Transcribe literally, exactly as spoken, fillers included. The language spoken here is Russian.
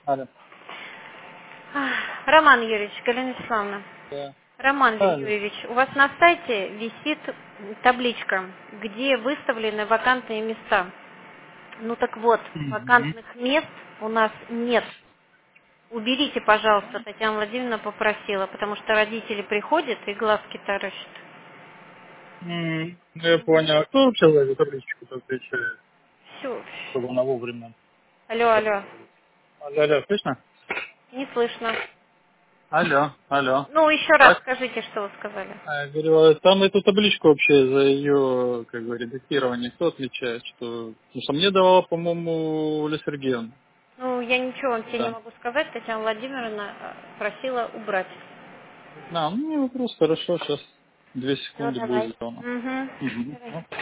Алло. Ах, Роман Юрьевич, Галина Иславовна. Да. Роман Алло. Юрьевич, у вас на сайте висит табличка, где выставлены вакантные места. Ну так вот, Мгм. вакантных мест у нас нет. Уберите, пожалуйста, Татьяна Владимировна попросила, потому что родители приходят и глазки таращат. М, ну, я понял. А кто вообще за эту табличку отвечает, Все. чтобы она вовремя Алло, алло. поставила? Алло, алло, слышно? Не слышно. Алло, алло. Ну, еще раз Так? скажите, что вы сказали. А, я говорю, а там эту табличку вообще за ее, как бы, редактирование кто отвечает? Что... Потому что мне давала, по-моему, Оля Сергеевна. Ну, я ничего вам тебе не Да. могу сказать. Татьяна Владимировна э, просила убрать. А, ну, не вопрос, хорошо, сейчас две Все, секунды будет давай. сделано. Угу. Мгм. Давай. Ну,